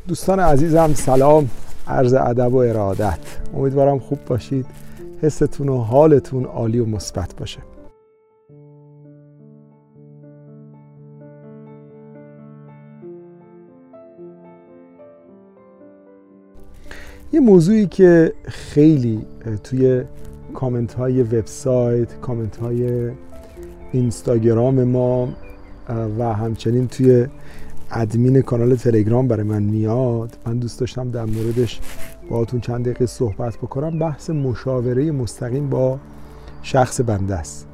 دوستان عزیزم سلام، عرض ادب و ارادت. امیدوارم خوب باشید، حستون و حالتون عالی و مثبت باشه. یه موضوعی که خیلی توی کامنت های وبسایت، کامنت های اینستاگرام ما و همچنین توی ادمین کانال تلگرام برای من میاد، من دوست داشتم در موردش باهاتون چند دقیقه صحبت بکنم. بحث مشاوره مستقیم با شخص بنده است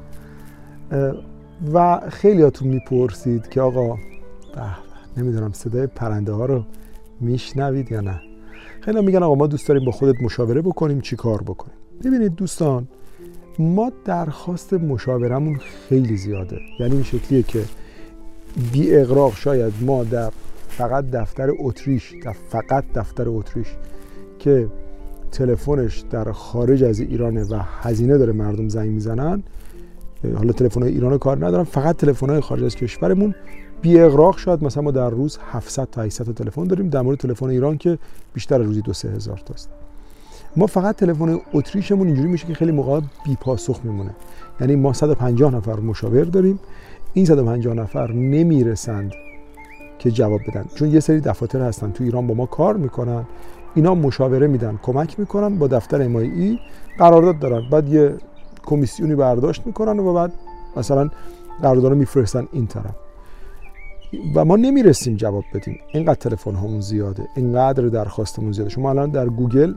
و خیلیاتون میپرسید که آقا نمیدونم صدای پرنده ها رو میشنوید یا نه. خیلی میگن آقا ما دوست داریم با خودت مشاوره بکنیم، چی کار بکنیم؟ ببینید دوستان، ما درخواست مشاورمون خیلی زیاده. یعنی این شکلیه که بی اغراق شاید ما در فقط دفتر اتریش که تلفنش در خارج از ایرانه و هزینه داره مردم زنگ میزنن، حالا تلفن‌های ایران کار ندارم، فقط تلفن‌های خارج از کشورمون بی اغراق شاید مثلا ما در روز 700 تا 800 تا تلفن داریم. در مورد تلفن ایران که بیشتر روزی 2-3 هزار تاست. ما فقط تلفن اتریشمون اینجوری میشه که خیلی موقع بی پاسخ میمونه. یعنی ما 150 نفر مشاور داریم، این 150 نفر نمیرسند که جواب بدن، چون یه سری دفاتر هستن تو ایران با ما کار میکنن، اینا مشاوره میدن، کمک میکنن، با دفتر MIE قرارداد دارن، بعد یه کمیسیونی برداشت میکنن و بعد مثلا قرارداد رو میفرستن این طرف و ما نمیرسیم جواب بدیم. اینقدر تلفن هامون زیاده، اینقدر درخواستمون زیاده. شما الان در گوگل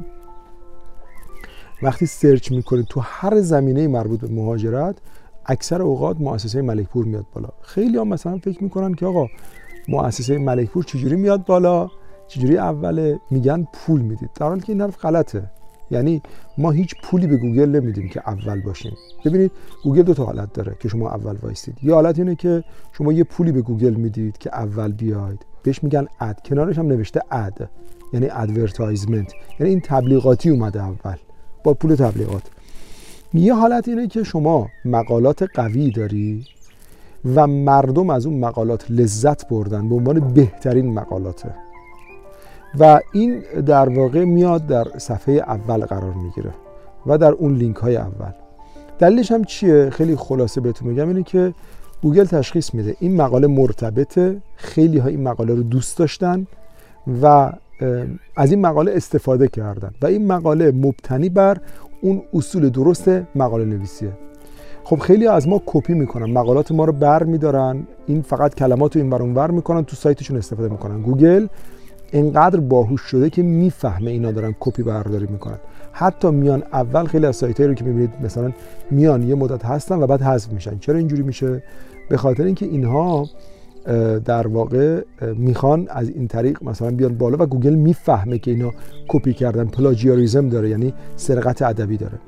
وقتی سرچ میکنید تو هر زمینه مربوط به مهاجرت، اکثر اوقات مؤسسه ملک پور میاد بالا. خیلی هم مثلا فکر میکنن که آقا مؤسسه ملک پور چجوری میاد بالا، چجوری اوله، میگن پول میدید، در حالی که این حرف غلطه. یعنی ما هیچ پولی به گوگل نمیدیم که اول باشیم. ببینید گوگل 2 تا حالت داره که شما اول وایستید. یه حالت اینه که شما یه پولی به گوگل میدید که اول بیاید، بهش میگن اد، کنارش هم نوشته اد، یعنی ادورتایزمنت، یعنی این تبلیغاتی اومده اول با پول تبلیغات. یه حالت اینه که شما مقالات قوی داری و مردم از اون مقالات لذت بردن، به عنوان بهترین مقالاته و این در واقع میاد در صفحه اول قرار میگیره و در اون لینک های اول. دلیلش هم چیه؟ خیلی خلاصه بهتون میگم، اینه که گوگل تشخیص میده این مقاله مرتبطه، خیلی ها این مقاله رو دوست داشتن و از این مقاله استفاده کردن و این مقاله مبتنی بر اون اصول درست مقاله نویسیه. خب خیلی از ما کپی میکنن، مقالات ما رو بر میدارن، این فقط کلمات رو این ور اون ور میکنن، تو سایتشون استفاده میکنن. گوگل اینقدر باهوش شده که میفهمه اینا دارن کپی برداری میکنن. حتی میان اول خیلی از سایتایی رو که میبینید مثلا میان یه مدت هستن و بعد حذف میشن. چرا اینجوری میشه؟ به خاطر اینکه اینها در واقع میخوان از این طریق مثلا بیان بالا و گوگل میفهمه که اینا کپی کردن، پلاجیاریسم داره، یعنی سرقت ادبی داره.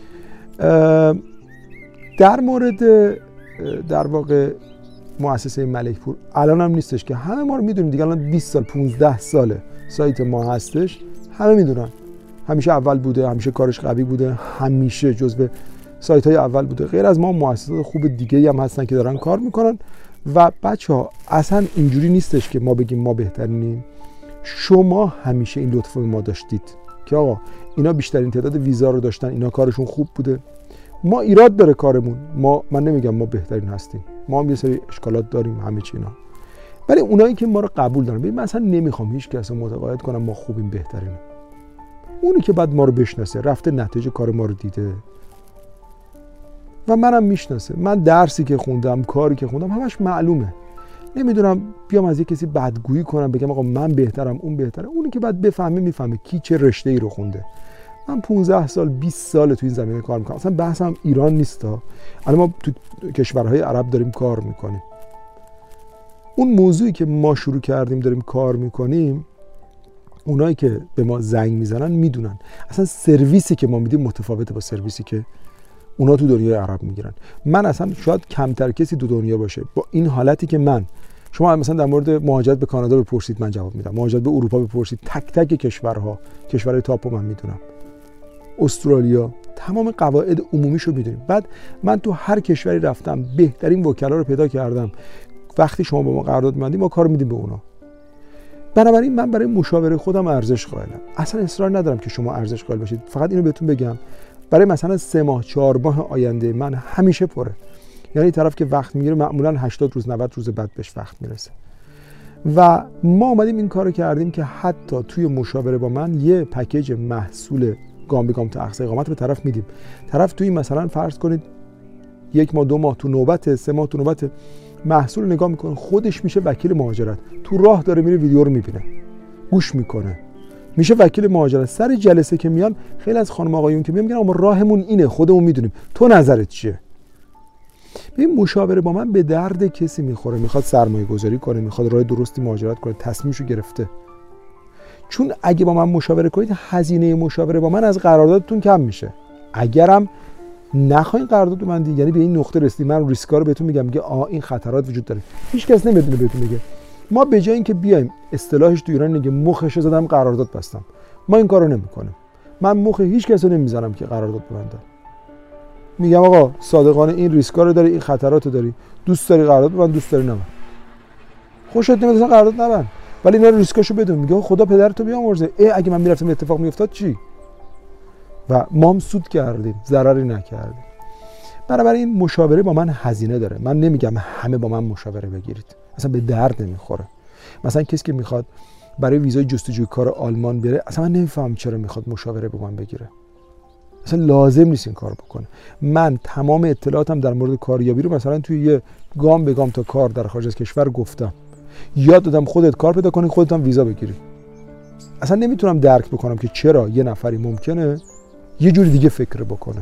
در مورد در واقع مؤسسه ملک پور الان هم نیستش که همه ما رو میدونیم دیگه، الان 20 سال 15 ساله سایت ما هستش، همه میدونن، همیشه اول بوده، همیشه کارش قوی بوده، همیشه جزو سایت های اول بوده. غیر از ما مؤسسات خوب دیگه هم هستن که دارن کار میکنن و بچه‌ها اصلا اینجوری نیستش که ما بگیم ما بهترینیم. شما همیشه این لطف ما داشتید که آقا اینا بیشترین تعداد ویزا رو داشتن، اینا کارشون خوب بوده. ما ایراد داره کارمون، من نمیگم ما بهترین هستیم، ما هم یه سری اشکالات داریم، همه چی اینا، ولی اونایی که ما رو قبول دارن، ببین من اصلا نمیخوام هیچ کس رو متقاعد کنم ما خوبیم بهترینیم. اونی که بعد ما رو بشناسه، رفته نتیجه کار ما رو دیده و منم میشناسه، من درسی که خوندم، کاری که خوندم، همش معلومه. نمیدونم بیام از یه کسی بدگویی کنم بگم آقا من بهترم، اون بهتره. اونی که بعد بفهمه میفهمه کی چه رشته‌ای رو خونده. من 15 سال 20 سال تو این زمینه کار میکنم. اصلا بحثم ایران نیستا. الان ما تو کشورهای عرب داریم کار میکنیم. اون موضوعی که ما شروع کردیم داریم کار میکنیم، اونایی که به ما زنگ میزنن میدونن اصلا سرویسی که ما میدیم متفاوته با سرویسی که اونا تو دنیای عرب میگیرن. من اصلا شاید کمتر کسی تو دنیا باشه با این حالتی که شما مثلا در مورد مهاجرت به کانادا بپرسید من جواب میدم، مهاجرت به اروپا بپرسید، تک تک کشورهای تاپو من میدونم، استرالیا، تمام قواعد عمومیشو میدونیم. بعد من تو هر کشوری رفتم، بهترین وکلا رو پیدا کردم. وقتی شما با ما قرارداد می‌بندید ما کار میدیم به اونا. بنابراین من برای مشاوره خودم ارزش قائلم. اصلا اصرار ندارم که شما ارزش قائل باشید. فقط اینو بهتون بگم برای مثلا 3 ماه 4 ماه آینده من همیشه پره. یعنی طرف که وقت میگیره معمولا 80 روز 90 روز بعد بهش وقت میرسه. و ما اومدیم این کارو کردیم که حتی توی مشاوره با من یه پکیج محصول گام به گام تا اقصای اقامت به طرف میدیم. طرف توی مثلا فرض کنید 1 ماه 2 ماه تو نوبت 3 ماه تو نوبت محصول نگاه میکنه، خودش میشه وکیل مهاجرت. تو راه داره میره ویدیو رو میبینه، گوش میکنه، میشه وکیل مهاجرت. سر جلسه که میان خیلی از خانم آقایون که میگن ما راهمون اینه، خودمون میدونیم، تو نظرت چیه؟ این مشاوره با من به درد کسی میخوره، میخواد سرمایه گذاری کنه، میخواد راه درستی مهاجرت کنه، تصمیمشو گرفته. چون اگه با من مشاوره کنید هزینه مشاوره با من از قراردادتون کم میشه. اگرم نخواین قرارداد ببندید، یعنی به این نقطه رسیدید من ریسکا رو بهتون میگم که این خطرات وجود داره، هیچ کس نمیدونه بهتون بگه. ما به جای اینکه بیایم اصطلاحش تو ایران میگه مخشو زدم قرارداد بستم، ما این کارو نمیکنیم. من مخ هیچ کس رو نمیزنم که قرارداد ببندم. میگم آقا صادقانه این ریسکا رو داری، این خطرات رو داری، دوست داری قرارداد ببند، دوست داری نبند. خوشت نمیاد اصلا قرارداد نبند، ولی اینا ریسکاشو بدون. میگه خدا پدرتو بیامرزه، اگه من میرفتم اتفاق میافتاد چی؟ و ما هم سود کردیم، ضرری نکردیم. بنابراین مشاوره با من هزینه داره. من نمیگم همه با من مشاوره بگیرید، اصلا به درد نمیخوره. مثلا کسی که میخواد برای ویزای جستجوی کار آلمان بره، اصلا من نمیفهم چرا میخواد مشاوره با من بگیره. اصلا لازم نیست این کار بکنه. من تمام اطلاعاتم در مورد کاریابی رو مثلا توی یه گام به گام تا کار در خارج از کشور گفتم. یاد دادم خودت کار پیدا کنی، خودت هم ویزا بگیری. اصلا نمیتونم درک بکنم که چرا یه نفری ممکنه یه جوری دیگه فکر بکنه.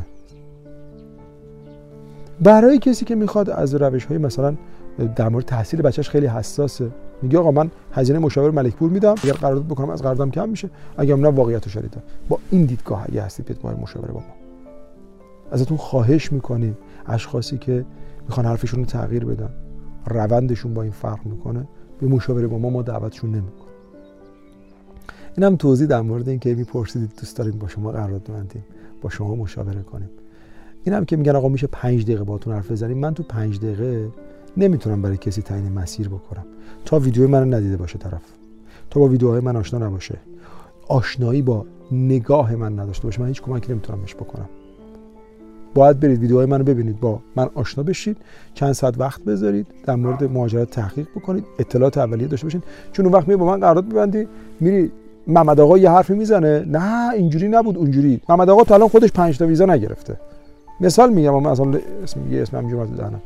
برای کسی که میخواد از روش‌های مثلا در مورد تحصیل بچه‌ش خیلی حساسه، میگه آقا من هزینه مشاور ملکپور میدم، اگر قرارداد بکنم از قراردادم کم میشه، اگه نه واقعیتو شنیدم. با این دیدگاه اگه هستید بیاید با مشاوره با ما. ازتون خواهش میکنیم اشخاصی که میخوان حرفشون رو تغییر بدن، روندشون با این فرق میکنه، به مشاوره با ما دعوتشون نمیکنیم. اینم توضیح در مورد این که میپرسیدید دوست داریم با شما قرارداد ببندیم، با شما مشاوره کنیم. اینم که میگن آقا میشه 5 دقیقه باهاتون حرف بزنیم. من تو 5 دقیقه نمیتونم برای کسی تعیین مسیر بکنم تا ویدیوی منو ندیده باشه طرف، تا با ویدیوهای من آشنا نباشه، آشنایی با نگاه من نداشته باشه. من هیچ کمکی نمیتونم بهش بکنم. باید برید ویدیوهای منو ببینید، با من آشنا بشید، چند ساعت وقت بذارید، در مورد مهاجرت تحقیق بکنید، اطلاعات اولیه داشته باشید. چون اون وقت میری با من قرارداد ببندی، میری محمد آقا یه حرفی میزنه، نه اینجوری نبود اونجوری. محمد آقا تا الان خودش 5 تا ویزا نگرفته. مثال میگم، من اصلا اسم همینجوری از دهنم.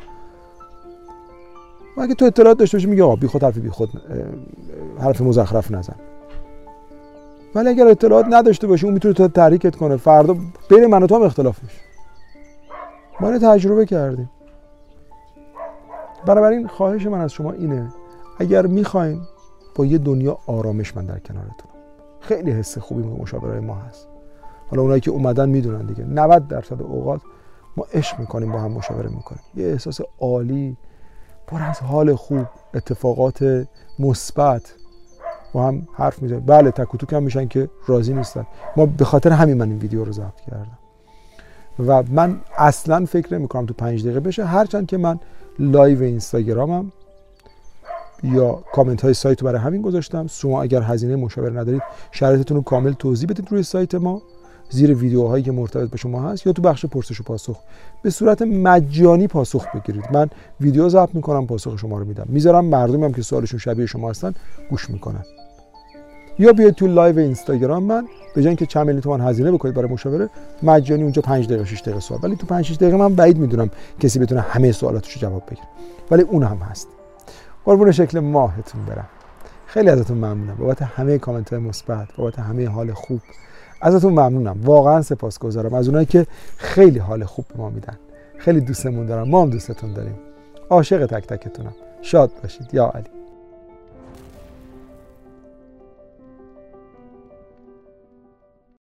اگه تو اطلاعات داشته باشی میگه آقا بی خود حرف مزخرف نزن. ولی اگر اطلاعات نداشته باشی اون میتونه تو تحریکت کنه، فردا بین من و تو هم اختلاف میشه. ما اینو تجربه کردیم. بنابراین خواهش من از شما اینه، اگر میخواین با یه دنیا آرامش من در کنارتون. خیلی حس خوبی مشاوره ما هست. حالا اونایی که اومدن میدونن دیگه 90% اوقات ما عشق میکنیم، با هم مشاوره میکنیم. یه احساس عالی، پر از حال خوب، اتفاقات مثبت، با هم حرف میزنیم. بله تک و توک هم میشن که راضی نیستن. ما به خاطر همین من این ویدیو رو ضبط کردم و من اصلا فکر نمیکنم تو 5 دقیقه بشه، هرچند که من لایو اینستاگرامم یا کامنت های سایت رو برای همین گذاشتم. شما اگر هزینه مشاوره ندارید شرایطتون رو کامل توضیح بدید روی سایت ما، زیر ویدیوهایی که مرتبط به شما هست، یا تو بخش پرسش و پاسخ به صورت مجانی پاسخ بگیرید. من ویدیو ضبط میکنم، پاسخ شما رو میدم، میذارم مردمی هم که سوالشون شبیه شما هستن گوش میکنن. یا بیاید تو لایو اینستاگرام من، به جای اینکه چند میلیون تومان هزینه بکنید برای مشاوره، مجانی اونجا 5 دقیقه 6 دقیقه سوال. ولی تو 5 6 دقیقه من بعید میدونم کسی بتونه همه سوالاتشو جواب بگیره، ولی اون هم هست. قربون شکل ماهتون برم. خیلی ازتون ممنونم بابت همه کامنت های مثبت، بابت همه حال خوب. ازتون ممنونم، واقعا سپاسگزارم از اونایی که خیلی حال خوب به ما میدن. خیلی دوستمون دارم، ما هم دوستتون داریم. عاشق تک تکتونم. شاد باشید. یا علی.